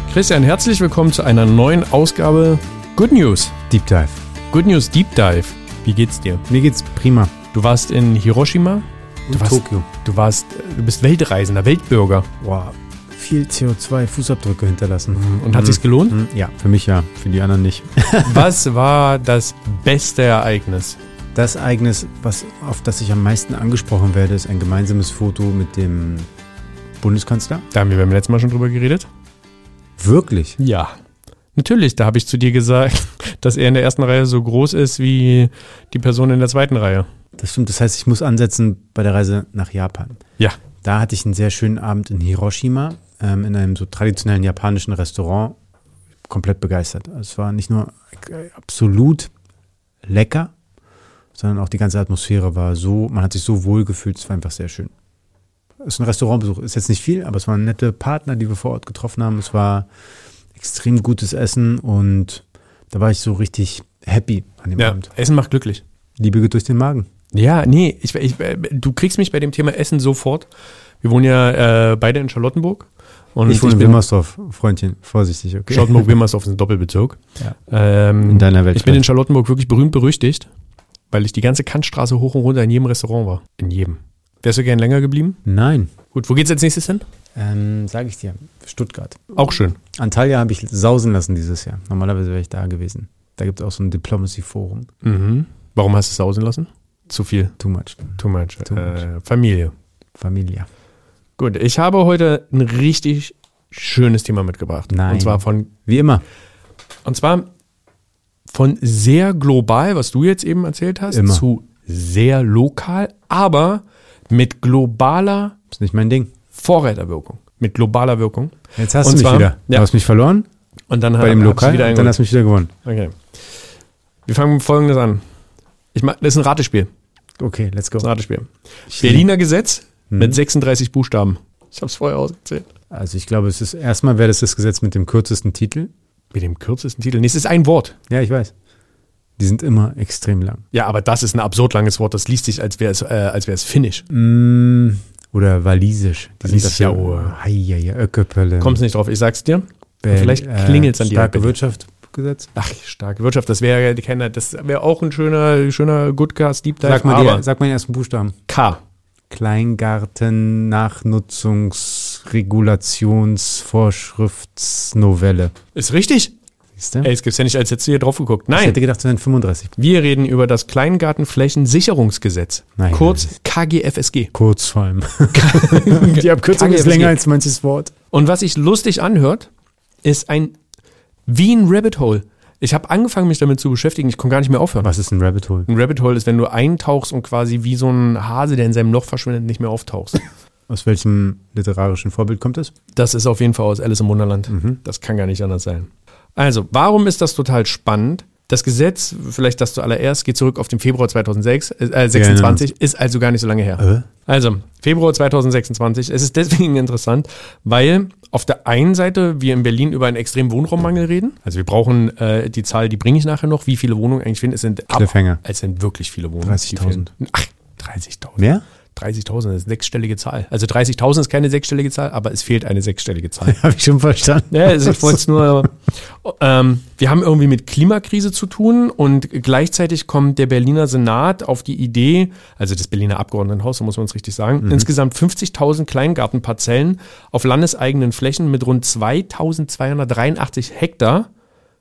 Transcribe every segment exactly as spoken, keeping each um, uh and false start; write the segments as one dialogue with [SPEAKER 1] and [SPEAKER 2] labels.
[SPEAKER 1] Christian, herzlich willkommen zu einer neuen Ausgabe Good News.
[SPEAKER 2] Deep Dive.
[SPEAKER 1] Good News Deep Dive. Wie geht's dir?
[SPEAKER 2] Mir geht's prima.
[SPEAKER 1] Du warst in Hiroshima. Du
[SPEAKER 2] Und
[SPEAKER 1] warst,
[SPEAKER 2] Tokio.
[SPEAKER 1] Du warst, du bist Weltreisender, Weltbürger.
[SPEAKER 2] Wow. Viel C O zwei Fußabdrücke hinterlassen.
[SPEAKER 1] Und hat sich's gelohnt?
[SPEAKER 2] Mhm. Ja, für mich ja, für die anderen nicht.
[SPEAKER 1] Was war das beste Ereignis?
[SPEAKER 2] Das Ereignis, was, auf das ich am meisten angesprochen werde, ist ein gemeinsames Foto mit dem Bundeskanzler.
[SPEAKER 1] Da haben wir beim letzten Mal schon drüber geredet.
[SPEAKER 2] Wirklich?
[SPEAKER 1] Ja. Natürlich, da habe ich zu dir gesagt, dass er in der ersten Reihe so groß ist wie die Person in der zweiten Reihe.
[SPEAKER 2] Das stimmt, das heißt, ich muss ansetzen bei der Reise nach Japan.
[SPEAKER 1] Ja.
[SPEAKER 2] Da hatte ich einen sehr schönen Abend in Hiroshima, ähm, in einem so traditionellen japanischen Restaurant. Komplett begeistert. Es war nicht nur absolut lecker, sondern auch die ganze Atmosphäre war so, man hat sich so wohl gefühlt, es war einfach sehr schön. Es ist ein Restaurantbesuch, ist jetzt nicht viel, aber es waren nette Partner, die wir vor Ort getroffen haben. Es war extrem gutes Essen und da war ich so richtig happy an dem
[SPEAKER 1] Ja,
[SPEAKER 2] Abend.
[SPEAKER 1] Essen macht glücklich.
[SPEAKER 2] Liebe geht durch den Magen.
[SPEAKER 1] Ja, nee, ich, ich, du kriegst mich bei dem Thema Essen sofort. Wir wohnen ja äh, beide in Charlottenburg. Und
[SPEAKER 2] ich wohne in
[SPEAKER 1] bin-
[SPEAKER 2] Wilmersdorf, Freundchen, vorsichtig, okay?
[SPEAKER 1] Charlottenburg-Wilmersdorf ist ein Doppelbezirk.
[SPEAKER 2] Ja.
[SPEAKER 1] Ähm,
[SPEAKER 2] In deiner Welt.
[SPEAKER 1] ich bin in Charlottenburg wirklich berühmt berüchtigt, weil ich die ganze Kantstraße hoch und runter in jedem Restaurant war. In jedem. Wärst du gern länger geblieben?
[SPEAKER 2] Nein,
[SPEAKER 1] Gut, wo geht's als nächstes hin?
[SPEAKER 2] ähm, sage ich dir, Stuttgart.
[SPEAKER 1] Auch schön.
[SPEAKER 2] Antalya habe ich sausen lassen dieses Jahr. Normalerweise wäre ich da gewesen. Da gibt es auch so ein Diplomacy-Forum.
[SPEAKER 1] Mhm. Warum hast du es sausen lassen? Zu viel.
[SPEAKER 2] Too much.
[SPEAKER 1] Too much.
[SPEAKER 2] Too much.
[SPEAKER 1] Äh, Familie.
[SPEAKER 2] Familia.
[SPEAKER 1] Gut, ich habe heute ein richtig schönes Thema mitgebracht.
[SPEAKER 2] Nein.
[SPEAKER 1] Und zwar von,
[SPEAKER 2] Wie immer.
[SPEAKER 1] und zwar von sehr global, was du jetzt eben erzählt hast,
[SPEAKER 2] Immer.
[SPEAKER 1] zu sehr lokal, aber mit globaler
[SPEAKER 2] Ist nicht mein Ding.
[SPEAKER 1] Vorreiterwirkung. Mit globaler Wirkung.
[SPEAKER 2] Jetzt hast
[SPEAKER 1] Und
[SPEAKER 2] du mich
[SPEAKER 1] zwar-
[SPEAKER 2] wieder.
[SPEAKER 1] ja.
[SPEAKER 2] Du hast mich verloren
[SPEAKER 1] Und dann
[SPEAKER 2] bei dem
[SPEAKER 1] hab ich
[SPEAKER 2] Lokal,
[SPEAKER 1] wieder
[SPEAKER 2] dann
[SPEAKER 1] eingeholt.
[SPEAKER 2] hast du mich wieder gewonnen.
[SPEAKER 1] Okay. Wir fangen mit Folgendes an. Ich mach, das ist ein Ratespiel.
[SPEAKER 2] Okay, let's go.
[SPEAKER 1] Das ist ein Ratespiel. Berliner Gesetz
[SPEAKER 2] Hm.
[SPEAKER 1] mit sechsunddreißig Buchstaben. Ich habe es vorher ausgezählt.
[SPEAKER 2] Also ich glaube, es ist erstmal wäre das das Gesetz mit dem kürzesten Titel.
[SPEAKER 1] Mit dem kürzesten Titel. Nee, es ist ein Wort.
[SPEAKER 2] Ja, ich weiß. Die sind immer extrem lang.
[SPEAKER 1] Ja, aber das ist ein absurd langes Wort. Das liest sich, als wäre es, äh, als wäre es Finnisch.
[SPEAKER 2] Mm, oder walisisch. Die
[SPEAKER 1] Walisisch,
[SPEAKER 2] sind
[SPEAKER 1] ja,
[SPEAKER 2] dafür.
[SPEAKER 1] oh.
[SPEAKER 2] Hei, hei, hei, Öckepölle.
[SPEAKER 1] Kommst nicht drauf, ich sag's dir.
[SPEAKER 2] Bell-
[SPEAKER 1] vielleicht klingelt's an dir.
[SPEAKER 2] Starke Wirtschaftsgesetz.
[SPEAKER 1] Ach, starke Wirtschaft, das wäre das wäre auch ein schöner, schöner Goodcast Deep Dive.
[SPEAKER 2] Sag mal,
[SPEAKER 1] aber
[SPEAKER 2] die, sag mal den ersten Buchstaben.
[SPEAKER 1] K.
[SPEAKER 2] Kleingarten Nachnutzungsregulationsvorschriftsnovelle.
[SPEAKER 1] Ist richtig?
[SPEAKER 2] Siehst du?
[SPEAKER 1] Ey, es gibt's ja nicht, als hättest du hier drauf geguckt.
[SPEAKER 2] Ich
[SPEAKER 1] Nein.
[SPEAKER 2] hätte gedacht, es wären fünfunddreißig.
[SPEAKER 1] Wir reden über das Kleingartenflächensicherungsgesetz.
[SPEAKER 2] Nein,
[SPEAKER 1] Kurz K G F S G.
[SPEAKER 2] Kurz vor allem. Die Abkürzung
[SPEAKER 1] K G F S
[SPEAKER 2] ist
[SPEAKER 1] G.
[SPEAKER 2] länger als manches Wort.
[SPEAKER 1] Und was sich lustig anhört, ist ein wie ein Rabbit Hole. Ich habe angefangen, mich damit zu beschäftigen. Ich konnte gar nicht mehr aufhören.
[SPEAKER 2] Was ist ein Rabbit Hole?
[SPEAKER 1] Ein Rabbit Hole ist, wenn du eintauchst und quasi wie so ein Hase, der in seinem Loch verschwindet, nicht mehr auftauchst.
[SPEAKER 2] Aus welchem literarischen Vorbild kommt das?
[SPEAKER 1] Das ist auf jeden Fall aus Alice im Wunderland.
[SPEAKER 2] Mhm.
[SPEAKER 1] Das kann gar nicht anders sein. Also, warum ist das total spannend? Das Gesetz, vielleicht das zuallererst, geht zurück auf den Februar zweitausendsechs, äh, sechsundzwanzig, ist also gar nicht so lange her.
[SPEAKER 2] Äh?
[SPEAKER 1] Also, Februar zweitausendsechsundzwanzig. Es ist deswegen interessant, weil auf der einen Seite wir in Berlin über einen extremen Wohnraummangel reden. Also wir brauchen äh, die Zahl, die bringe ich nachher noch, wie viele Wohnungen eigentlich finden. Es sind, ab,
[SPEAKER 2] Cliffhanger.
[SPEAKER 1] es sind wirklich viele Wohnungen.
[SPEAKER 2] dreißigtausend.
[SPEAKER 1] die fehlen. Ach, dreißigtausend.
[SPEAKER 2] Mehr?
[SPEAKER 1] dreißigtausend ist eine sechsstellige Zahl. Also dreißigtausend ist keine sechsstellige Zahl, aber es fehlt eine sechsstellige Zahl.
[SPEAKER 2] Habe ich schon verstanden.
[SPEAKER 1] Ja, also ich wollte es nur. Ähm, wir haben irgendwie mit Klimakrise zu tun und gleichzeitig kommt der Berliner Senat auf die Idee, also das Berliner Abgeordnetenhaus, so muss man es richtig sagen,
[SPEAKER 2] Mhm.
[SPEAKER 1] insgesamt fünfzigtausend Kleingartenparzellen auf landeseigenen Flächen mit rund zweitausendzweihundertdreiundachtzig Hektar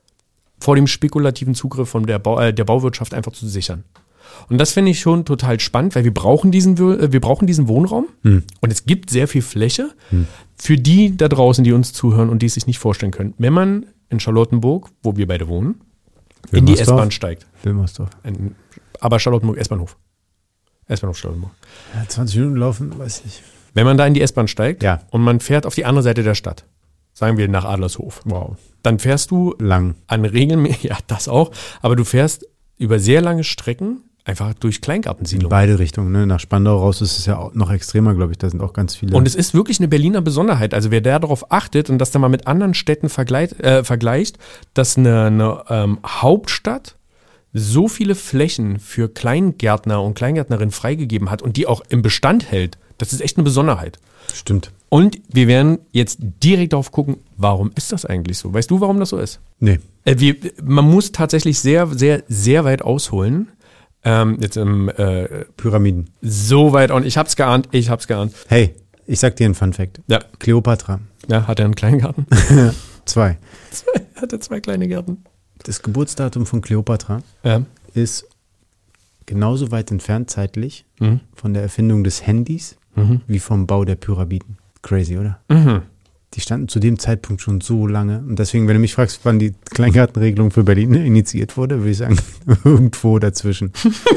[SPEAKER 1] vor dem spekulativen Zugriff von der, Bau, äh, der Bauwirtschaft einfach zu sichern. Und das finde ich schon total spannend, weil wir brauchen diesen, äh, wir brauchen diesen Wohnraum
[SPEAKER 2] Hm.
[SPEAKER 1] und es gibt sehr viel Fläche für die da draußen, die uns zuhören und die es sich nicht vorstellen können. Wenn man in Charlottenburg, wo wir beide wohnen, in die
[SPEAKER 2] Wilmersdorf?
[SPEAKER 1] S-Bahn steigt.
[SPEAKER 2] Wilmersdorf.
[SPEAKER 1] In, aber Charlottenburg, S-Bahnhof. S-Bahnhof Charlottenburg.
[SPEAKER 2] Ja, zwanzig Minuten laufen, weiß ich.
[SPEAKER 1] Wenn man da in die S-Bahn steigt
[SPEAKER 2] Ja.
[SPEAKER 1] und man fährt auf die andere Seite der Stadt, sagen wir nach Adlershof,
[SPEAKER 2] Wow.
[SPEAKER 1] dann fährst du
[SPEAKER 2] Lang.
[SPEAKER 1] an regelmäßig, ja, das auch, aber du fährst über sehr lange Strecken einfach durch
[SPEAKER 2] In
[SPEAKER 1] Kleingartensiedlungen.
[SPEAKER 2] beide Richtungen. Ne? Nach Spandau raus ist es ja auch noch extremer, glaube ich. Da sind auch ganz viele.
[SPEAKER 1] Und es ist wirklich eine Berliner Besonderheit. Also wer darauf achtet und das dann mal mit anderen Städten vergleicht, äh, vergleicht dass eine, eine ähm, Hauptstadt so viele Flächen für Kleingärtner und Kleingärtnerinnen freigegeben hat und die auch im Bestand hält, das ist echt eine Besonderheit.
[SPEAKER 2] Stimmt.
[SPEAKER 1] Und wir werden jetzt direkt darauf gucken, warum ist das eigentlich so? Weißt du, warum das so ist?
[SPEAKER 2] Nee.
[SPEAKER 1] Äh, wir, man muss tatsächlich sehr, sehr, sehr weit ausholen. Ähm, jetzt im äh,
[SPEAKER 2] Pyramiden.
[SPEAKER 1] So weit und ich hab's geahnt, ich hab's geahnt.
[SPEAKER 2] Hey, ich sag dir einen Funfact.
[SPEAKER 1] Ja.
[SPEAKER 2] Kleopatra.
[SPEAKER 1] Ja, hat er einen Kleingarten?
[SPEAKER 2] Zwei.
[SPEAKER 1] Zwei, hat er zwei kleine Gärten.
[SPEAKER 2] Das Geburtsdatum von Kleopatra
[SPEAKER 1] Ja.
[SPEAKER 2] ist genauso weit entfernt zeitlich
[SPEAKER 1] Mhm.
[SPEAKER 2] von der Erfindung des Handys
[SPEAKER 1] Mhm.
[SPEAKER 2] wie vom Bau der Pyramiden. Crazy, oder?
[SPEAKER 1] Mhm.
[SPEAKER 2] Die standen zu dem Zeitpunkt schon so lange. Und deswegen, wenn du mich fragst, wann die Kleingartenregelung für Berlin initiiert wurde, würde ich sagen, irgendwo dazwischen.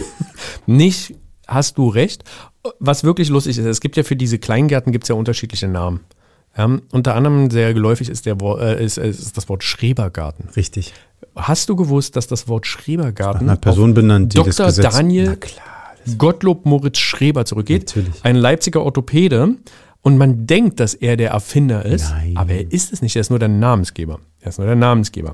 [SPEAKER 1] Nicht, hast du recht. Was wirklich lustig ist, es gibt ja für diese Kleingärten gibt's ja unterschiedliche Namen. Ja, unter anderem sehr geläufig ist, der, Wo- äh, ist, ist das Wort Schrebergarten.
[SPEAKER 2] Richtig.
[SPEAKER 1] Hast du gewusst, dass das Wort Schrebergarten
[SPEAKER 2] Nach einer Person benannt, die das
[SPEAKER 1] Doktor
[SPEAKER 2] Gesetz...
[SPEAKER 1] Daniel
[SPEAKER 2] Na klar, das
[SPEAKER 1] Gottlob Moritz Schreber zurückgeht?
[SPEAKER 2] Natürlich.
[SPEAKER 1] Ein Leipziger Orthopäde. Und man denkt, dass er der Erfinder ist,
[SPEAKER 2] Nein.
[SPEAKER 1] aber er ist es nicht, er ist nur der Namensgeber. Er ist nur der Namensgeber.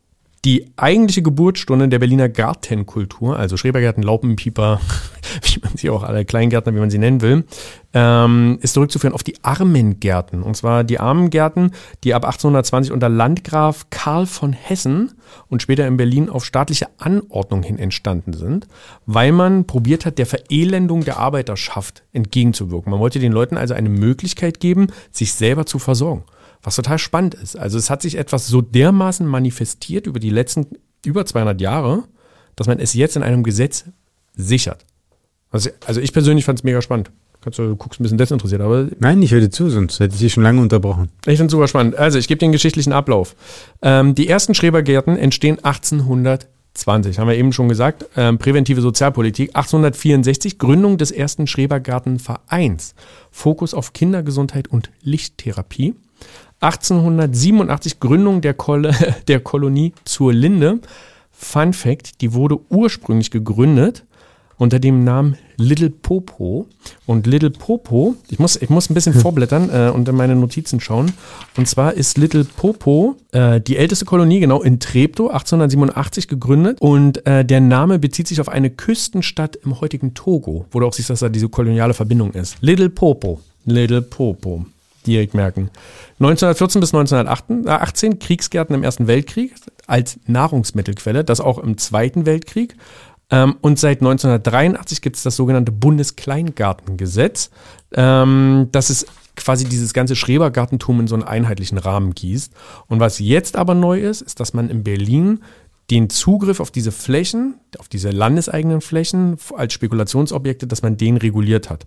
[SPEAKER 1] Die eigentliche Geburtsstunde der Berliner Gartenkultur, also Schrebergärten, Laubenpieper, wie man sie auch alle Kleingärtner, wie man sie nennen will, ähm, ist zurückzuführen auf die Armengärten. Und zwar die Armengärten, die ab achtzehnhundertzwanzig unter Landgraf Karl von Hessen und später in Berlin auf staatliche Anordnung hin entstanden sind, weil man probiert hat, der Verelendung der Arbeiterschaft entgegenzuwirken. Man wollte den Leuten also eine Möglichkeit geben, sich selber zu versorgen. Was total spannend ist. Also es hat sich etwas so dermaßen manifestiert über die letzten über zweihundert Jahre, dass man es jetzt in einem Gesetz sichert. Also, also ich persönlich fand es mega spannend. Kannst du, du guckst ein bisschen desinteressiert, aber
[SPEAKER 2] Nein, ich höre dir zu, sonst hätte ich dich schon lange unterbrochen.
[SPEAKER 1] ich finde es super spannend. Also ich gebe den geschichtlichen Ablauf. Ähm, die ersten Schrebergärten entstehen achtzehnhundertzwanzig, haben wir eben schon gesagt. Ähm, präventive Sozialpolitik. achtzehnhundertvierundsechzig, Gründung des ersten Schrebergartenvereins. Fokus auf Kindergesundheit und Lichttherapie. achtzehnhundertsiebenundachtzig, Gründung der, Kol- der Kolonie zur Linde. Fun Fact, die wurde ursprünglich gegründet unter dem Namen Little Popo. Und Little Popo, ich muss, ich muss ein bisschen vorblättern äh, und in meine Notizen schauen. Und zwar ist Little Popo äh, die älteste Kolonie, genau, in Treptow, achtzehnhundertsiebenundachtzig gegründet. Und äh, der Name bezieht sich auf eine Küstenstadt im heutigen Togo, wo du auch siehst, dass da diese koloniale Verbindung ist. Little Popo. Little Popo. Direkt merken. neunzehnhundertvierzehn bis neunzehnhundertachtzehn, Kriegsgärten im Ersten Weltkrieg als Nahrungsmittelquelle, das auch im Zweiten Weltkrieg. Ähm, und seit neunzehnhundertdreiundachtzig gibt es das sogenannte Bundeskleingartengesetz, ähm, das ist quasi dieses ganze Schrebergartentum in so einen einheitlichen Rahmen gießt. Und was jetzt aber neu ist, ist, dass man in Berlin den Zugriff auf diese Flächen, auf diese landeseigenen Flächen als Spekulationsobjekte, dass man den reguliert hat.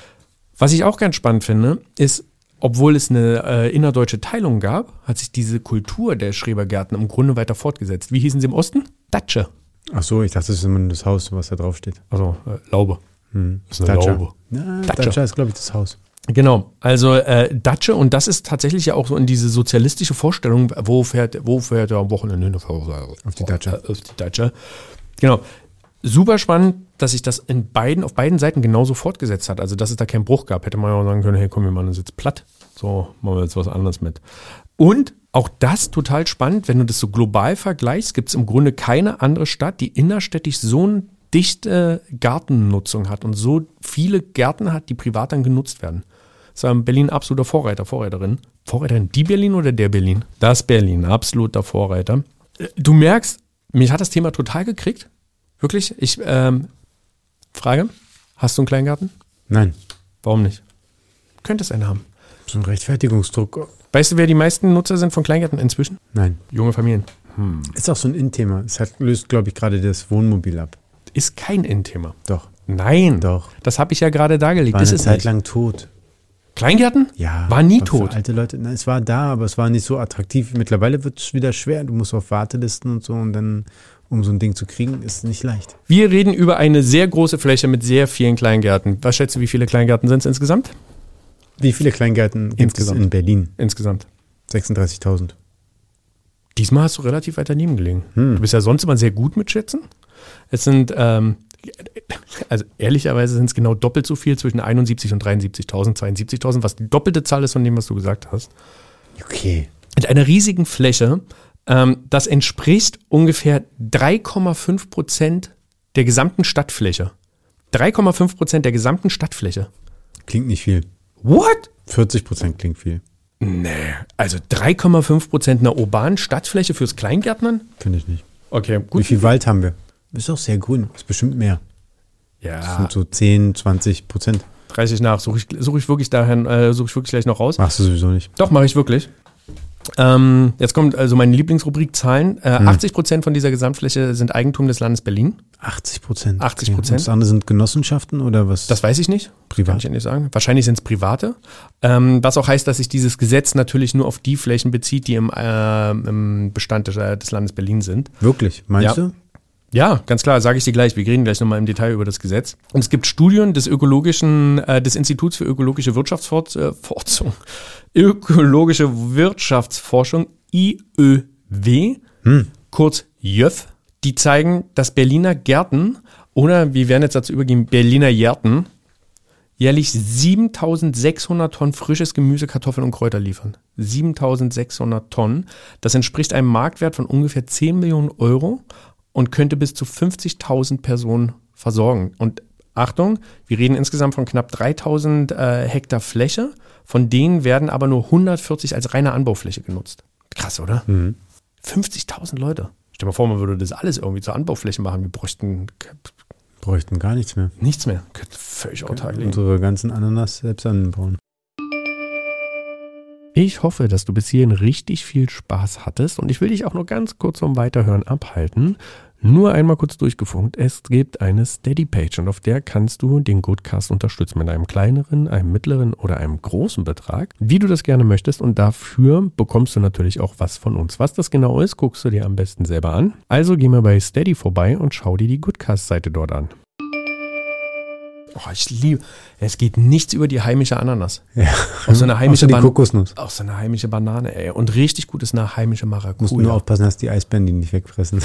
[SPEAKER 1] Was ich auch ganz spannend finde, ist, obwohl es eine äh, innerdeutsche Teilung gab, hat sich diese Kultur der Schrebergärten im Grunde weiter fortgesetzt. Wie hießen sie im Osten? Datsche.
[SPEAKER 2] Ach so, ich dachte, das ist immer das Haus, was da drauf steht.
[SPEAKER 1] Also äh, Laube.
[SPEAKER 2] Hm.
[SPEAKER 1] Das ist eine
[SPEAKER 2] Datscha.
[SPEAKER 1] Laube.
[SPEAKER 2] Ja,
[SPEAKER 1] Datscha.
[SPEAKER 2] Datscha ist, glaube ich, das Haus.
[SPEAKER 1] Genau, also äh, Datsche, und das ist tatsächlich ja auch so in diese sozialistische Vorstellung, wo fährt, wo fährt er am Wochenende hin?
[SPEAKER 2] Auf die Datscha.
[SPEAKER 1] Äh, auf die Datscha. Genau. Super spannend, dass sich das in beiden, auf beiden Seiten genauso fortgesetzt hat. Also, dass es da keinen Bruch gab. Hätte man ja auch sagen können, hey, komm, wir machen das jetzt platt. So, machen wir jetzt was anderes mit. Und auch das total spannend, wenn du das so global vergleichst, gibt es im Grunde keine andere Stadt, die innerstädtisch so eine dichte Gartennutzung hat und so viele Gärten hat, die privat dann genutzt werden. Das war in Berlin ein absoluter Vorreiter, Vorreiterin. Vorreiterin, die Berlin oder der Berlin? Das Berlin, absoluter Vorreiter. Du merkst, mich hat das Thema total gekriegt. Wirklich? Ich, ähm, Frage, hast du einen Kleingarten?
[SPEAKER 2] Nein.
[SPEAKER 1] Warum nicht? Könntest einen haben.
[SPEAKER 2] So ein Rechtfertigungsdruck.
[SPEAKER 1] Weißt du, wer die meisten Nutzer sind von Kleingärten inzwischen?
[SPEAKER 2] Nein.
[SPEAKER 1] Junge Familien. Hm.
[SPEAKER 2] Ist auch so ein In-Thema. Es hat, löst, glaube ich, gerade das Wohnmobil ab.
[SPEAKER 1] Ist kein In-Thema.
[SPEAKER 2] Doch.
[SPEAKER 1] Nein.
[SPEAKER 2] Doch.
[SPEAKER 1] Das habe ich ja gerade dargelegt.
[SPEAKER 2] War
[SPEAKER 1] Das
[SPEAKER 2] eine
[SPEAKER 1] ist
[SPEAKER 2] Zeit
[SPEAKER 1] nicht.
[SPEAKER 2] lang tot.
[SPEAKER 1] Kleingärten?
[SPEAKER 2] Ja.
[SPEAKER 1] War nie
[SPEAKER 2] für
[SPEAKER 1] tot.
[SPEAKER 2] Alte Leute, na, es war da, aber es war nicht so attraktiv. Mittlerweile wird es wieder schwer. Du musst auf Wartelisten und so und dann, um so ein Ding zu kriegen, ist nicht leicht.
[SPEAKER 1] Wir reden über eine sehr große Fläche mit sehr vielen Kleingärten. Was schätzt du, wie viele Kleingärten sind es insgesamt?
[SPEAKER 2] Wie viele Kleingärten gibt es
[SPEAKER 1] Insgesamt.
[SPEAKER 2] in Berlin?
[SPEAKER 1] Insgesamt.
[SPEAKER 2] sechsunddreißigtausend.
[SPEAKER 1] Diesmal hast du relativ weit daneben gelegen.
[SPEAKER 2] Hm.
[SPEAKER 1] Du bist ja sonst immer sehr gut mit Schätzen. Es sind, ähm, also ehrlicherweise sind es genau doppelt so viel, zwischen einundsiebzig und dreiundsiebzigtausend, zweiundsiebzigtausend, was die doppelte Zahl ist von dem, was du gesagt hast.
[SPEAKER 2] Okay.
[SPEAKER 1] Mit einer riesigen Fläche, ähm, das entspricht ungefähr drei Komma fünf Prozent der gesamten Stadtfläche. drei Komma fünf Prozent der gesamten Stadtfläche.
[SPEAKER 2] Klingt nicht viel.
[SPEAKER 1] What?
[SPEAKER 2] vierzig Prozent klingt viel.
[SPEAKER 1] Nee, also drei Komma fünf Prozent einer urbanen Stadtfläche fürs Kleingärtnern?
[SPEAKER 2] Finde ich nicht.
[SPEAKER 1] Okay,
[SPEAKER 2] Wie
[SPEAKER 1] gut.
[SPEAKER 2] viel Wald haben wir? Ist doch sehr grün. Ist bestimmt mehr. Das
[SPEAKER 1] Ja,
[SPEAKER 2] sind so zehn, zwanzig Prozent.
[SPEAKER 1] dreißig nach. Suche ich, such ich wirklich dahin, äh, suche ich wirklich gleich noch raus.
[SPEAKER 2] Machst du sowieso nicht.
[SPEAKER 1] Doch, mache ich wirklich. Ähm, jetzt kommt also meine Lieblingsrubrik Zahlen. Äh,
[SPEAKER 2] Hm.
[SPEAKER 1] achtzig Prozent von dieser Gesamtfläche sind Eigentum des Landes Berlin.
[SPEAKER 2] achtzig Prozent.
[SPEAKER 1] achtzig Prozent.
[SPEAKER 2] Und das andere sind Genossenschaften oder was?
[SPEAKER 1] Das weiß ich nicht. Kann
[SPEAKER 2] privat.
[SPEAKER 1] ich ja nicht sagen. Wahrscheinlich sind es private. Ähm, was auch heißt, dass sich dieses Gesetz natürlich nur auf die Flächen bezieht, die im, äh, im Bestand des, äh, des Landes Berlin sind.
[SPEAKER 2] Wirklich? Meinst
[SPEAKER 1] Ja.
[SPEAKER 2] du?
[SPEAKER 1] Ja, ganz klar, sage ich dir gleich. Wir reden gleich nochmal im Detail über das Gesetz. Und es gibt Studien des ökologischen, äh, des Instituts für ökologische Wirtschaftsforschung, ökologische Wirtschaftsforschung, I Ö W,
[SPEAKER 2] Hm.
[SPEAKER 1] kurz J Ö F, die zeigen, dass Berliner Gärten oder wir werden jetzt dazu übergehen, Berliner Gärten jährlich siebentausendsechshundert Tonnen frisches Gemüse, Kartoffeln und Kräuter liefern. siebentausendsechshundert Tonnen. Das entspricht einem Marktwert von ungefähr zehn Millionen Euro und könnte bis zu fünfzigtausend Personen versorgen. Und Achtung, wir reden insgesamt von knapp dreitausend äh, Hektar Fläche, von denen werden aber nur hundertvierzig als reine Anbaufläche genutzt. Krass, oder?
[SPEAKER 2] Mhm.
[SPEAKER 1] fünfzigtausend Leute. Stell dir mal vor, man würde das alles irgendwie zur Anbaufläche machen. Wir bräuchten
[SPEAKER 2] Bräuchten gar nichts mehr.
[SPEAKER 1] nichts mehr. Könnten völlig autark leben.
[SPEAKER 2] Unsere ganzen Ananas selbst anbauen.
[SPEAKER 1] Ich hoffe, dass du bis hierhin richtig viel Spaß hattest und ich will dich auch nur ganz kurz vom Weiterhören abhalten. Nur einmal kurz durchgefunkt, es gibt eine Steady-Page und auf der kannst du den Goodcast unterstützen mit einem kleineren, einem mittleren oder einem großen Betrag, wie du das gerne möchtest und dafür bekommst du natürlich auch was von uns. Was das genau ist, guckst du dir am besten selber an. Also geh mal bei Steady vorbei und schau dir die Goodcast-Seite dort an. Oh, ich liebe, es geht nichts über die heimische Ananas.
[SPEAKER 2] Ja.
[SPEAKER 1] Auch so eine heimische
[SPEAKER 2] Außer die
[SPEAKER 1] Ban-
[SPEAKER 2] Kokosnuss.
[SPEAKER 1] Auch so eine heimische Banane, ey. Und richtig gut ist eine heimische Maracuja.
[SPEAKER 2] Musst nur aufpassen, dass die Eisbären die nicht wegfressen.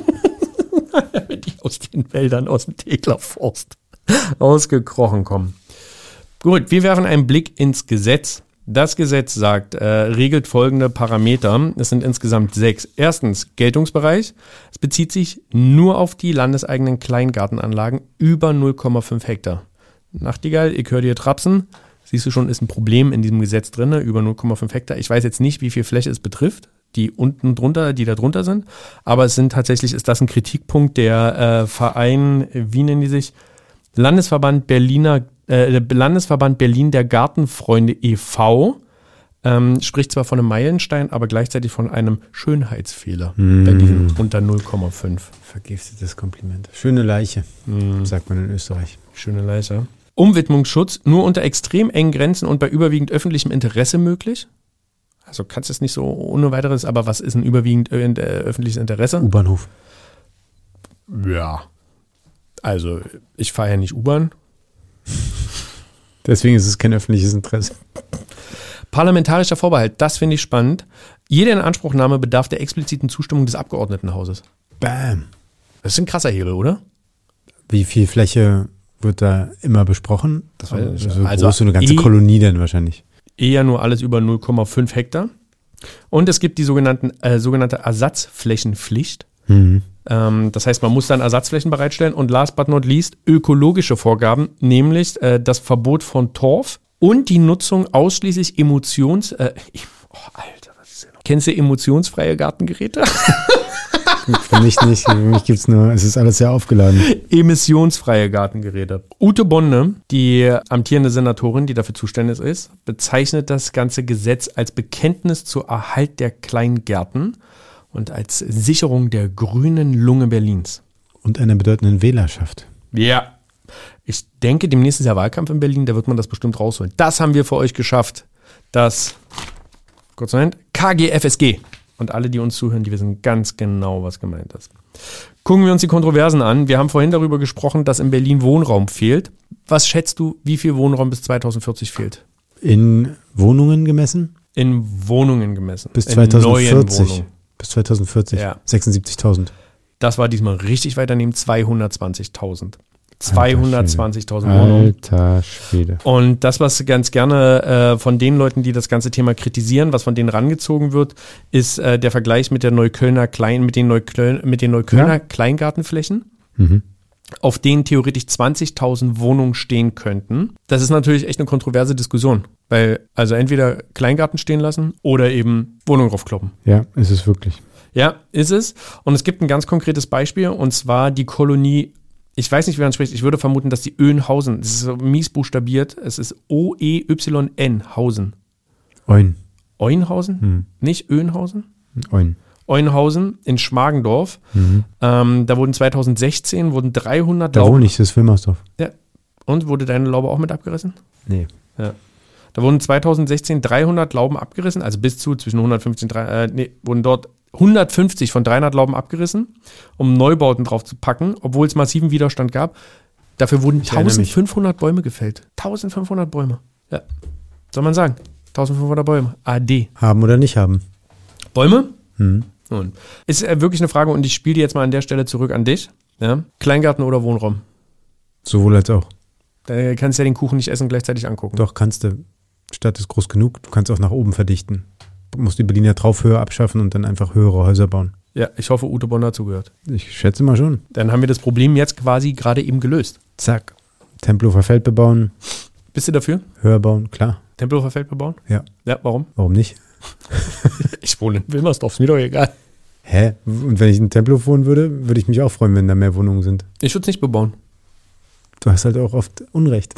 [SPEAKER 1] Die aus den Wäldern, aus dem Tegeler Forst ausgekrochen kommen. Gut, wir werfen einen Blick ins Gesetz. Das Gesetz sagt, äh, regelt folgende Parameter. Es sind insgesamt sechs. Erstens, Geltungsbereich. Es bezieht sich nur auf die landeseigenen Kleingartenanlagen über null Komma fünf Hektar. Nachtigall, ich höre dir trapsen. Siehst du schon, ist ein Problem in diesem Gesetz drin, über null Komma fünf Hektar. Ich weiß jetzt nicht, wie viel Fläche es betrifft, die unten drunter, die da drunter sind. Aber es sind tatsächlich, ist das ein Kritikpunkt der äh, Verein, wie nennen die sich? Landesverband Berliner, äh, Landesverband Berlin der Gartenfreunde e V. Ähm, spricht zwar von einem Meilenstein, aber gleichzeitig von einem Schönheitsfehler
[SPEAKER 2] Mm.
[SPEAKER 1] bei diesen unter null Komma fünf.
[SPEAKER 2] Vergiftetes Kompliment. Schöne Leiche,
[SPEAKER 1] Mm.
[SPEAKER 2] sagt man in Österreich.
[SPEAKER 1] Schöne Leiche. Umwidmungsschutz nur unter extrem engen Grenzen und bei überwiegend öffentlichem Interesse möglich. Also kannst es nicht so ohne weiteres, aber was ist ein überwiegend äh, öffentliches Interesse?
[SPEAKER 2] U-Bahnhof.
[SPEAKER 1] Ja. Also ich fahre ja nicht U-Bahn.
[SPEAKER 2] Deswegen ist es kein öffentliches Interesse.
[SPEAKER 1] Parlamentarischer Vorbehalt, das finde ich spannend. Jede Inanspruchnahme bedarf der expliziten Zustimmung des Abgeordnetenhauses.
[SPEAKER 2] Bam.
[SPEAKER 1] Das ist ein krasser Hebel, oder?
[SPEAKER 2] Wie viel Fläche wird da immer besprochen?
[SPEAKER 1] Das weiß ich nicht.
[SPEAKER 2] Also,
[SPEAKER 1] Also
[SPEAKER 2] groß, so eine ganze
[SPEAKER 1] eh-
[SPEAKER 2] Kolonie dann wahrscheinlich.
[SPEAKER 1] Eher nur alles über null Komma fünf Hektar. Und es gibt die sogenannten, äh, sogenannte Ersatzflächenpflicht.
[SPEAKER 2] Mhm.
[SPEAKER 1] Ähm, das heißt, man muss dann Ersatzflächen bereitstellen und last but not least ökologische Vorgaben, nämlich äh, das Verbot von Torf und die Nutzung ausschließlich emotions... Äh, oh, Alter, was ist denn noch? Kennst du emotionsfreie Gartengeräte?
[SPEAKER 2] Für mich nicht. Für mich gibt es nur, es ist alles sehr aufgeladen.
[SPEAKER 1] Emissionsfreie Gartengeräte. Ute Bonne, die amtierende Senatorin, die dafür zuständig ist, bezeichnet das ganze Gesetz als Bekenntnis zur Erhalt der Kleingärten und als Sicherung der grünen Lunge Berlins.
[SPEAKER 2] Und einer bedeutenden Wählerschaft.
[SPEAKER 1] Ja. Ich denke, demnächst ist ja Wahlkampf in Berlin, da wird man das bestimmt rausholen. Das haben wir für euch geschafft. Das, kurz Moment, K G F S G. Und alle, die uns zuhören, die wissen ganz genau, was gemeint ist. Gucken wir uns die Kontroversen an. Wir haben vorhin darüber gesprochen, dass in Berlin Wohnraum fehlt. Was schätzt du, wie viel Wohnraum bis zweitausendvierzig fehlt?
[SPEAKER 2] In Wohnungen gemessen?
[SPEAKER 1] In Wohnungen gemessen.
[SPEAKER 2] Bis
[SPEAKER 1] in neuen
[SPEAKER 2] zweitausendvierzig.
[SPEAKER 1] Wohnungen.
[SPEAKER 2] Bis zweitausendvierzig.
[SPEAKER 1] Ja.
[SPEAKER 2] sechsundsiebzigtausend.
[SPEAKER 1] Das war diesmal richtig weiter nehmen, zweihundertzwanzigtausend. zweihundertzwanzigtausend
[SPEAKER 2] Alter
[SPEAKER 1] Wohnungen.
[SPEAKER 2] Alter Schwede.
[SPEAKER 1] Und das, was ganz gerne äh, von den Leuten, die das ganze Thema kritisieren, was von denen rangezogen wird, ist äh, der Vergleich mit der Neuköllner Klein, mit den Neukölln, mit den Neuköllner
[SPEAKER 2] Ja.
[SPEAKER 1] Kleingartenflächen.
[SPEAKER 2] Mhm.
[SPEAKER 1] auf denen theoretisch zwanzigtausend Wohnungen stehen könnten. Das ist natürlich echt eine kontroverse Diskussion, weil also entweder Kleingarten stehen lassen oder eben Wohnungen draufkloppen.
[SPEAKER 2] Ja, ist es wirklich.
[SPEAKER 1] Ja, ist es. Und es gibt ein ganz konkretes Beispiel, und zwar die Kolonie, ich weiß nicht, wie man spricht, ich würde vermuten, dass die Öhnhausen, das ist so mies buchstabiert, es ist O E Y N, Hausen.
[SPEAKER 2] Oin.
[SPEAKER 1] Oinhausen?
[SPEAKER 2] Hm.
[SPEAKER 1] Nicht Öhnhausen?
[SPEAKER 2] Oin.
[SPEAKER 1] Oinhausen in Schmargendorf.
[SPEAKER 2] Mhm.
[SPEAKER 1] Ähm, da wurden zweitausendsechzehn wurden dreihundert
[SPEAKER 2] Da
[SPEAKER 1] Lauben.
[SPEAKER 2] wohne ich, das ist Wilmersdorf.
[SPEAKER 1] Ja. Und wurde deine Laube auch mit abgerissen?
[SPEAKER 2] Nee.
[SPEAKER 1] Ja. Da wurden zweitausendsechzehn dreihundert Lauben abgerissen, also bis zu zwischen hundertfünfzig und drei, äh, nee, wurden dort hundertfünfzig von dreihundert Lauben abgerissen, um Neubauten drauf zu packen, obwohl es massiven Widerstand gab. Dafür wurden
[SPEAKER 2] Ich erinnere mich.
[SPEAKER 1] eintausendfünfhundert Bäume gefällt. eintausendfünfhundert Bäume. Ja. Soll man sagen? eintausendfünfhundert Bäume. A D.
[SPEAKER 2] Haben oder nicht haben.
[SPEAKER 1] Bäume?
[SPEAKER 2] Hm.
[SPEAKER 1] Und ist äh, wirklich eine Frage, und ich spiele die jetzt mal an der Stelle zurück an dich. Ja? Kleingarten oder Wohnraum?
[SPEAKER 2] Sowohl als auch.
[SPEAKER 1] Da kannst du ja den Kuchen nicht essen, gleichzeitig angucken.
[SPEAKER 2] Doch, kannst du. Stadt ist groß genug, du kannst auch nach oben verdichten. Du musst die Berliner Traufhöhe abschaffen und dann einfach höhere Häuser bauen.
[SPEAKER 1] Ja, ich hoffe, Ute Bonn dazugehört.
[SPEAKER 2] Ich schätze mal schon.
[SPEAKER 1] Dann haben wir das Problem jetzt quasi gerade eben gelöst.
[SPEAKER 2] Zack. Tempelhofer Feld bebauen,
[SPEAKER 1] Bist du dafür?
[SPEAKER 2] höher bauen, klar.
[SPEAKER 1] Tempelhofer Feld bebauen?
[SPEAKER 2] Ja.
[SPEAKER 1] Ja, warum?
[SPEAKER 2] Warum nicht?
[SPEAKER 1] Ich wohne in Wilmersdorf, ist mir doch egal.
[SPEAKER 2] Hä? Und wenn ich in Tempelhof wohnen würde, würde ich mich auch freuen, wenn da mehr Wohnungen sind.
[SPEAKER 1] Ich würde es nicht bebauen.
[SPEAKER 2] Du hast halt auch oft Unrecht.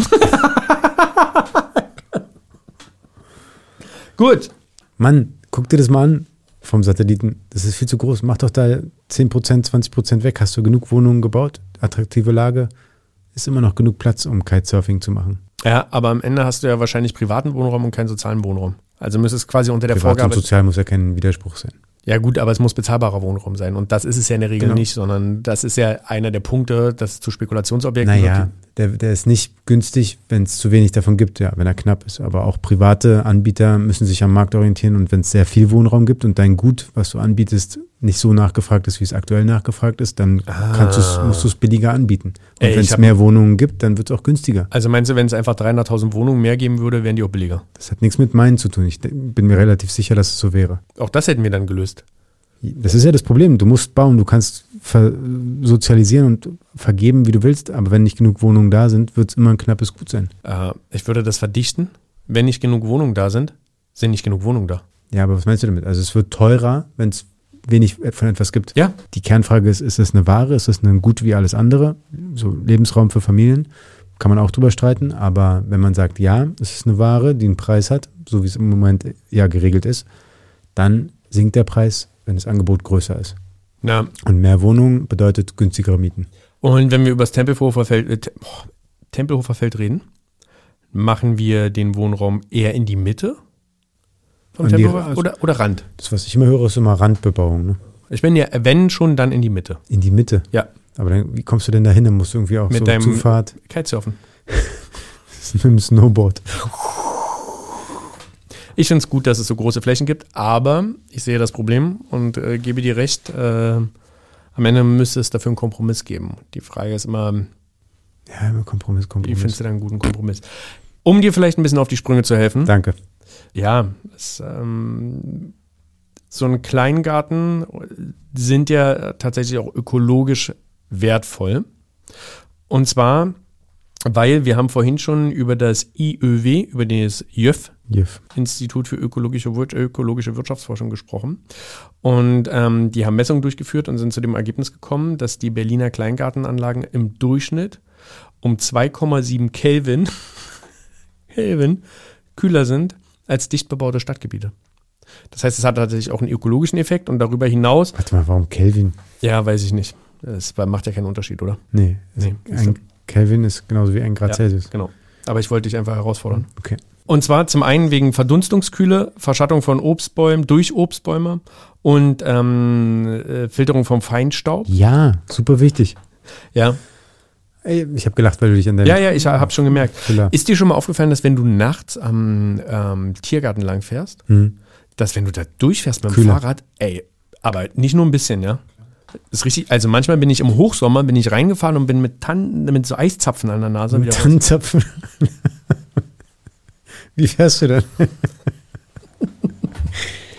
[SPEAKER 1] Gut.
[SPEAKER 2] Mann, guck dir das mal an vom Satelliten. Das ist viel zu groß. Mach doch da zehn Prozent, zwanzig Prozent weg. Hast du genug Wohnungen gebaut? Attraktive Lage? Ist immer noch genug Platz, um Kitesurfing zu machen.
[SPEAKER 1] Ja, aber am Ende hast du ja wahrscheinlich privaten Wohnraum und keinen sozialen Wohnraum. Also müsste es quasi unter der
[SPEAKER 2] Privat
[SPEAKER 1] Vorgabe...
[SPEAKER 2] und sozial muss ja kein Widerspruch sein.
[SPEAKER 1] Ja gut, aber es muss bezahlbarer Wohnraum sein. Und das ist es ja in der Regel
[SPEAKER 2] Genau.
[SPEAKER 1] nicht, sondern das ist ja einer der Punkte, dass es zu Spekulationsobjekten
[SPEAKER 2] Naja,
[SPEAKER 1] wird.
[SPEAKER 2] der, der ist nicht günstig, wenn es zu wenig davon gibt, ja, wenn er knapp ist. Aber auch private Anbieter müssen sich am Markt orientieren, und wenn es sehr viel Wohnraum gibt und dein Gut, was du anbietest, nicht so nachgefragt ist, wie es aktuell nachgefragt ist, dann
[SPEAKER 1] Ah.
[SPEAKER 2] kannst du's, musst du es billiger anbieten. Und
[SPEAKER 1] Ey,
[SPEAKER 2] wenn
[SPEAKER 1] ich
[SPEAKER 2] es
[SPEAKER 1] hab-
[SPEAKER 2] mehr Wohnungen gibt, dann wird es auch günstiger.
[SPEAKER 1] Also meinst du, wenn es einfach dreihunderttausend Wohnungen mehr geben würde, wären die auch billiger?
[SPEAKER 2] Das hat nichts mit meinen zu tun. Ich de- bin mir relativ sicher, dass es so wäre.
[SPEAKER 1] Auch das hätten wir dann gelöst.
[SPEAKER 2] Das ist ja das Problem. Du musst bauen, du kannst ver- sozialisieren und vergeben, wie du willst, aber wenn nicht genug Wohnungen da sind, wird es immer ein knappes Gut sein.
[SPEAKER 1] Äh, ich würde das verdichten. Wenn nicht genug Wohnungen da sind, sind nicht genug Wohnungen da.
[SPEAKER 2] Ja, aber was meinst du damit? Also es wird teurer, wenn es wenig von etwas gibt.
[SPEAKER 1] Ja.
[SPEAKER 2] Die Kernfrage ist, ist es eine Ware, ist es ein Gut wie alles andere? So Lebensraum für Familien, kann man auch drüber streiten, aber wenn man sagt, ja, es ist eine Ware, die einen Preis hat, so wie es im Moment ja geregelt ist, dann sinkt der Preis, wenn das Angebot größer ist.
[SPEAKER 1] Na,
[SPEAKER 2] Und mehr Wohnungen bedeutet günstigere Mieten.
[SPEAKER 1] und wenn wir über das Tempelhofer Feld, äh, Te- boah, Tempelhofer Feld reden, machen wir den Wohnraum eher in die Mitte vom
[SPEAKER 2] An die-
[SPEAKER 1] Tempelhofer
[SPEAKER 2] also-
[SPEAKER 1] oder, oder Rand?
[SPEAKER 2] Das, was ich immer höre, ist immer Randbebauung, ne?
[SPEAKER 1] Ich bin ja, wenn schon, dann in die Mitte.
[SPEAKER 2] In die Mitte.
[SPEAKER 1] Ja.
[SPEAKER 2] Aber dann, wie kommst du denn da hin? Dann musst du irgendwie auch
[SPEAKER 1] Mit
[SPEAKER 2] so
[SPEAKER 1] deinem-
[SPEAKER 2] Zufahrt
[SPEAKER 1] Kitesurfen.
[SPEAKER 2] mit dem Snowboard.
[SPEAKER 1] Ich finde es gut, dass es so große Flächen gibt, aber ich sehe das Problem und äh, gebe dir recht, äh, am Ende müsste es dafür einen Kompromiss geben. Die Frage ist immer,
[SPEAKER 2] Ja, immer Kompromiss,
[SPEAKER 1] wie
[SPEAKER 2] Kompromiss.
[SPEAKER 1] findest du da einen guten Kompromiss? Um dir vielleicht ein bisschen auf die Sprünge zu helfen.
[SPEAKER 2] Danke.
[SPEAKER 1] Ja, es, ähm, so ein Kleingarten sind ja tatsächlich auch ökologisch wertvoll. Und zwar, weil wir haben vorhin schon über das I Ö W, über das J Ö F,
[SPEAKER 2] Jef.
[SPEAKER 1] Institut für ökologische, Wir- ökologische Wirtschaftsforschung, gesprochen. Und ähm, die haben Messungen durchgeführt und sind zu dem Ergebnis gekommen, dass die Berliner Kleingartenanlagen im Durchschnitt um zwei Komma sieben Kelvin, Kelvin kühler sind als dicht bebaute Stadtgebiete. Das heißt, es hat tatsächlich auch einen ökologischen Effekt und darüber hinaus,
[SPEAKER 2] Warte mal, warum Kelvin?
[SPEAKER 1] ja, weiß ich nicht. Das macht ja keinen Unterschied, oder?
[SPEAKER 2] Nee,
[SPEAKER 1] Nee,
[SPEAKER 2] ein Kelvin ist genauso wie ein Grad
[SPEAKER 1] Ja.
[SPEAKER 2] Celsius.
[SPEAKER 1] Genau. Aber ich wollte dich einfach herausfordern.
[SPEAKER 2] Okay.
[SPEAKER 1] Und zwar zum einen wegen Verdunstungskühle, Verschattung von Obstbäumen durch Obstbäume und ähm, äh, Filterung vom Feinstaub.
[SPEAKER 2] Ja, super wichtig.
[SPEAKER 1] Ja,
[SPEAKER 2] Ey, ich habe gelacht, weil du dich an deinem
[SPEAKER 1] ja, ja, ich habe schon gemerkt.
[SPEAKER 2] Füller.
[SPEAKER 1] Ist dir schon mal aufgefallen, dass wenn du nachts am ähm, Tiergarten lang fährst,
[SPEAKER 2] Hm.
[SPEAKER 1] dass wenn du da durchfährst mit dem
[SPEAKER 2] Kühler.
[SPEAKER 1] Fahrrad, ey, aber nicht nur ein bisschen, ja. Das ist richtig, also manchmal bin ich im Hochsommer, bin ich reingefahren und bin mit, Tan mit so Eiszapfen an der Nase
[SPEAKER 2] Mit
[SPEAKER 1] wieder raus.
[SPEAKER 2] Tannenzapfen. Wie fährst du denn?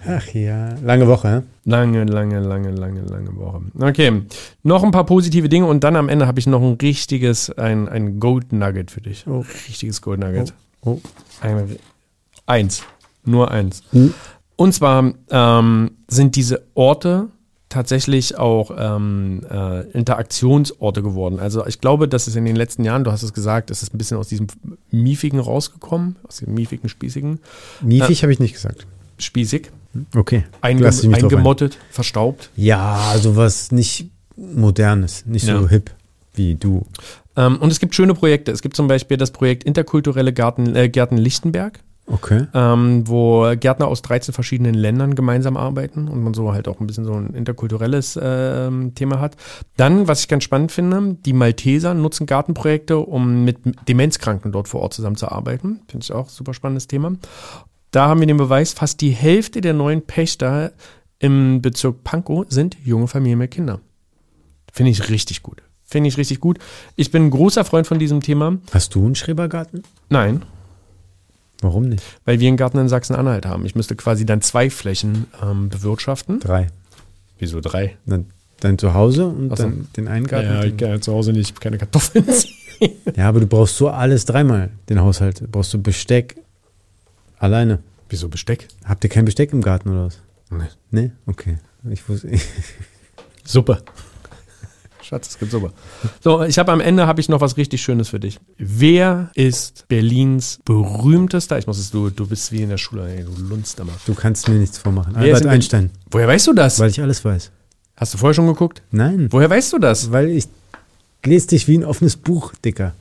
[SPEAKER 2] Ach ja, lange Woche, ne?
[SPEAKER 1] Lange, lange, lange, lange, lange Woche. Okay, noch ein paar positive Dinge und dann am Ende habe ich noch ein richtiges, ein, ein Gold Nugget für dich.
[SPEAKER 2] Oh.
[SPEAKER 1] Richtiges Gold Nugget.
[SPEAKER 2] Oh. Oh.
[SPEAKER 1] Ein, eins. Nur eins.
[SPEAKER 2] Hm.
[SPEAKER 1] Und zwar ähm, sind diese Orte tatsächlich auch ähm, äh, Interaktionsorte geworden. Also ich glaube, dass es in den letzten Jahren, du hast es gesagt, es ist ein bisschen aus diesem Miefigen rausgekommen, aus dem Miefigen, Spießigen.
[SPEAKER 2] Miefig
[SPEAKER 1] äh,
[SPEAKER 2] habe ich nicht gesagt.
[SPEAKER 1] Spießig.
[SPEAKER 2] Okay.
[SPEAKER 1] Einge
[SPEAKER 2] Lass dich nicht drauf ein.
[SPEAKER 1] eingemottet, verstaubt.
[SPEAKER 2] Ja, sowas nicht Modernes, nicht so
[SPEAKER 1] Ja.
[SPEAKER 2] hip wie du.
[SPEAKER 1] Ähm, und es gibt schöne Projekte. Es gibt zum Beispiel das Projekt Interkulturelle Garten, äh, Gärten Lichtenberg,
[SPEAKER 2] Okay.
[SPEAKER 1] ähm, wo Gärtner aus dreizehn verschiedenen Ländern gemeinsam arbeiten und man so halt auch ein bisschen so ein interkulturelles ähm, Thema hat. Dann, was ich ganz spannend finde, die Malteser nutzen Gartenprojekte, um mit Demenzkranken dort vor Ort zusammenzuarbeiten. Finde ich auch ein super spannendes Thema. Da haben wir den Beweis, fast die Hälfte der neuen Pächter im Bezirk Pankow sind junge Familien mit Kindern. Finde ich richtig gut. Finde ich richtig gut. Ich bin ein großer Freund von diesem Thema.
[SPEAKER 2] Hast du einen Schrebergarten?
[SPEAKER 1] Nein,
[SPEAKER 2] Warum nicht?
[SPEAKER 1] weil wir einen Garten in Sachsen-Anhalt haben. Ich müsste quasi dann zwei Flächen ähm, bewirtschaften.
[SPEAKER 2] Drei.
[SPEAKER 1] Wieso drei?
[SPEAKER 2] Dann dein Zuhause und
[SPEAKER 1] Ach so.
[SPEAKER 2] dann den einen Garten.
[SPEAKER 1] Ja, ich kann ja zu Hause nicht keine Kartoffeln ziehen.
[SPEAKER 2] Ja, aber du brauchst so alles dreimal, den Haushalt. Du brauchst du Besteck alleine.
[SPEAKER 1] Wieso Besteck?
[SPEAKER 2] Habt ihr kein Besteck im Garten oder was?
[SPEAKER 1] Nee.
[SPEAKER 2] Nee? Okay. Ich wusste.
[SPEAKER 1] Suppe. Schatz, es gibt Suppe. So, ich habe am Ende habe ich noch was richtig Schönes für dich. Wer ist Berlins berühmtester? Ich muss es, du, du bist wie in der Schule, ey, du lunzt immer.
[SPEAKER 2] Du kannst mir nichts vormachen.
[SPEAKER 1] Wer ist
[SPEAKER 2] Albert
[SPEAKER 1] in
[SPEAKER 2] Einstein.
[SPEAKER 1] Woher weißt du das?
[SPEAKER 2] Weil ich alles weiß.
[SPEAKER 1] Hast du vorher schon geguckt?
[SPEAKER 2] Nein.
[SPEAKER 1] Woher weißt du das?
[SPEAKER 2] Weil ich lese dich wie ein offenes Buch, Dicker.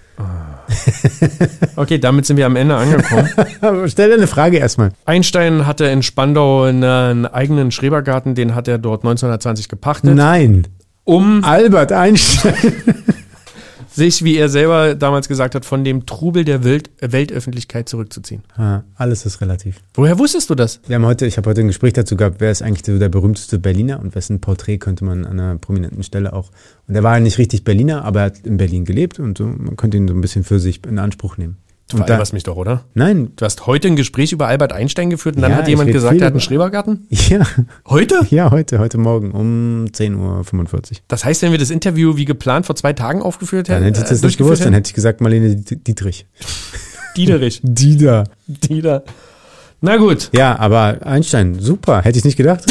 [SPEAKER 1] Okay, damit sind wir am Ende angekommen.
[SPEAKER 2] Aber stell dir eine Frage erstmal.
[SPEAKER 1] Einstein hatte in Spandau einen eigenen Schrebergarten, den hat er dort neunzehnhundertzwanzig gepachtet,
[SPEAKER 2] Nein.
[SPEAKER 1] um
[SPEAKER 2] Albert Einstein.
[SPEAKER 1] sich, wie er selber damals gesagt hat, von dem Trubel der Welt Weltöffentlichkeit zurückzuziehen.
[SPEAKER 2] Ah, alles ist relativ.
[SPEAKER 1] Woher wusstest du das?
[SPEAKER 2] Wir haben heute, ich habe heute ein Gespräch dazu gehabt, wer ist eigentlich so der berühmteste Berliner und wessen Porträt könnte man an einer prominenten Stelle auch. Und er war nicht richtig Berliner, aber er hat in Berlin gelebt und so, man könnte ihn so ein bisschen für sich in Anspruch nehmen.
[SPEAKER 1] Du
[SPEAKER 2] Und da,
[SPEAKER 1] veralberst mich doch, oder?
[SPEAKER 2] nein,
[SPEAKER 1] Du hast heute ein Gespräch über Albert Einstein geführt und dann
[SPEAKER 2] Ja,
[SPEAKER 1] hat
[SPEAKER 2] ich
[SPEAKER 1] jemand
[SPEAKER 2] red
[SPEAKER 1] gesagt,
[SPEAKER 2] viel
[SPEAKER 1] er hat einen
[SPEAKER 2] über-
[SPEAKER 1] Schrebergarten?
[SPEAKER 2] ja,
[SPEAKER 1] Heute?
[SPEAKER 2] ja, heute, heute Morgen um zehn Uhr fünfundvierzig.
[SPEAKER 1] Das heißt, wenn wir das Interview wie geplant vor zwei Tagen aufgeführt
[SPEAKER 2] Dann
[SPEAKER 1] hätten,
[SPEAKER 2] hätte ich das
[SPEAKER 1] äh,
[SPEAKER 2] nicht gewusst,
[SPEAKER 1] durchgeführt
[SPEAKER 2] dann hätte ich gesagt Marlene Dietrich.
[SPEAKER 1] hätten? Diederich.
[SPEAKER 2] Dieter.
[SPEAKER 1] Dieter. Na gut.
[SPEAKER 2] Ja, aber Einstein, super, hätte ich nicht gedacht.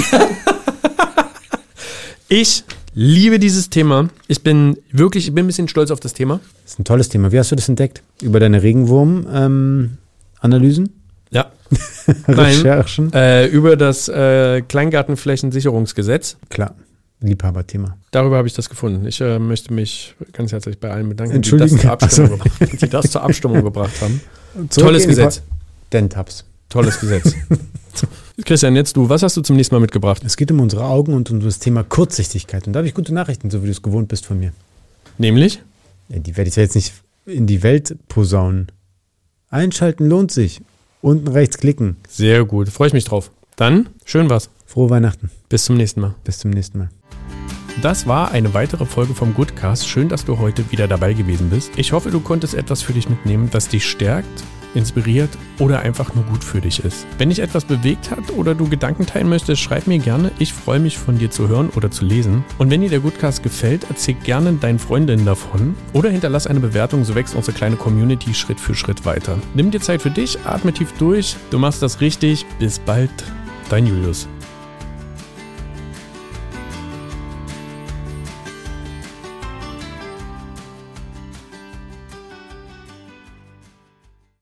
[SPEAKER 1] Ich liebe dieses Thema. Ich bin wirklich, ich bin ein bisschen stolz auf das Thema.
[SPEAKER 2] Das ist ein tolles Thema. Wie hast du das entdeckt? Über deine Regenwurm-Analysen?
[SPEAKER 1] Ja. Nein.
[SPEAKER 2] Recherchen?
[SPEAKER 1] Äh, über das äh, Kleingartenflächensicherungsgesetz.
[SPEAKER 2] Klar, Liebhaberthema.
[SPEAKER 1] Darüber habe ich das gefunden. Ich äh, möchte mich ganz herzlich bei allen bedanken, die das,
[SPEAKER 2] Entschuldigen.
[SPEAKER 1] zur Abstimmung,
[SPEAKER 2] Ach
[SPEAKER 1] gebra- die das zur Abstimmung gebracht haben.
[SPEAKER 2] Zurück
[SPEAKER 1] Tolles
[SPEAKER 2] in die
[SPEAKER 1] Gesetz.
[SPEAKER 2] Po- Dentaps.
[SPEAKER 1] Tolles Gesetz. Christian, jetzt du. Was hast du zum nächsten Mal mitgebracht?
[SPEAKER 2] Es geht um unsere Augen und um das Thema Kurzsichtigkeit. Und da habe ich gute Nachrichten, so wie du es gewohnt bist von mir.
[SPEAKER 1] Nämlich?
[SPEAKER 2] Ja, die werde ich ja jetzt nicht in die Welt posaunen. Einschalten lohnt sich. Unten rechts klicken.
[SPEAKER 1] Sehr gut. Freue ich mich drauf. Dann, schön was.
[SPEAKER 2] Frohe Weihnachten.
[SPEAKER 1] Bis zum nächsten Mal.
[SPEAKER 2] Bis zum nächsten Mal.
[SPEAKER 1] Das war eine weitere Folge vom Goodcast. Schön, dass du heute wieder dabei gewesen bist. Ich hoffe, du konntest etwas für dich mitnehmen, das dich stärkt, inspiriert oder einfach nur gut für dich ist. Wenn dich etwas bewegt hat oder du Gedanken teilen möchtest, schreib mir gerne. Ich freue mich, von dir zu hören oder zu lesen. Und wenn dir der Goodcast gefällt, erzähl gerne deinen Freundinnen davon oder hinterlass eine Bewertung, so wächst unsere kleine Community Schritt für Schritt weiter. Nimm dir Zeit für dich, atme tief durch. Du machst das richtig. Bis bald, dein Julius.